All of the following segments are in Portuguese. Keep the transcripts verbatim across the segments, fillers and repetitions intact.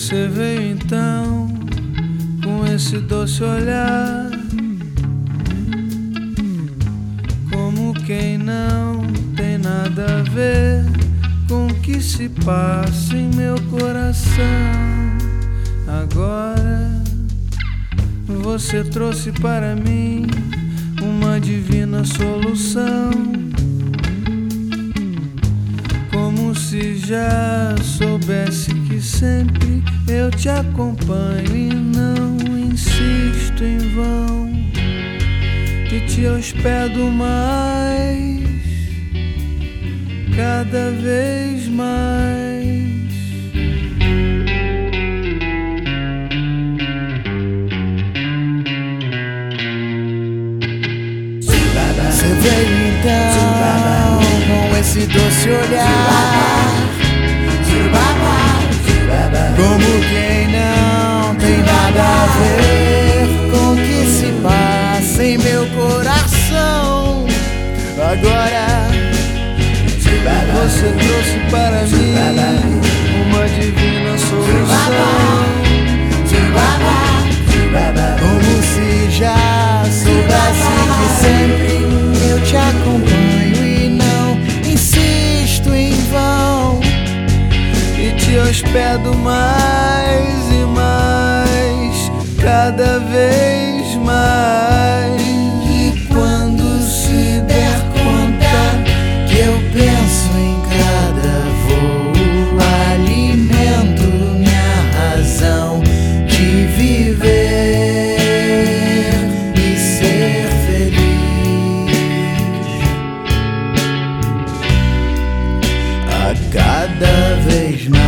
Você veio então com esse doce olhar, como quem não tem nada a ver com o que se passa em meu coração. Agora você trouxe para mim uma divina solução, como se já soubesse que sempre eu te acompanho e não insisto em vão, e te hospedo mais, cada vez mais. Você veio então com esse doce olhar, como quem não tem nada a ver com o que se passa em meu coração. Agora você trouxe para mim uma divina solução, como se já soubesse que sempre eu te acompanho e não insisto em vão, e te hospedo mais e mais, cada vez mais. E quando se der conta que eu penso em cada voo, alimento minha razão de viver e ser feliz. A cada vez mais.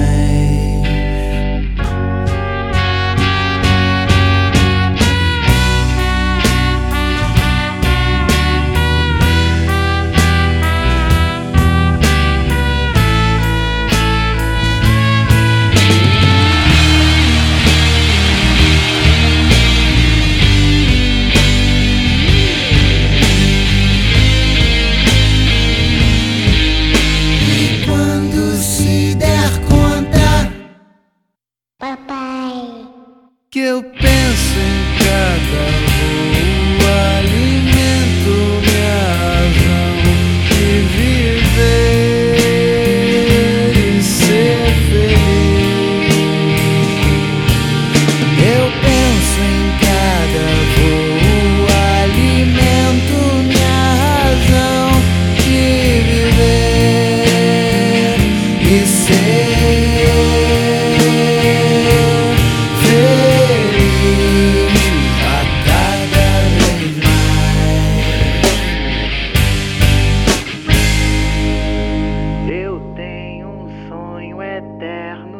Que eu penso em cada voo, alimento minha razão de viver e ser feliz. Eu penso em cada voo, alimento minha razão de viver e ser eterno.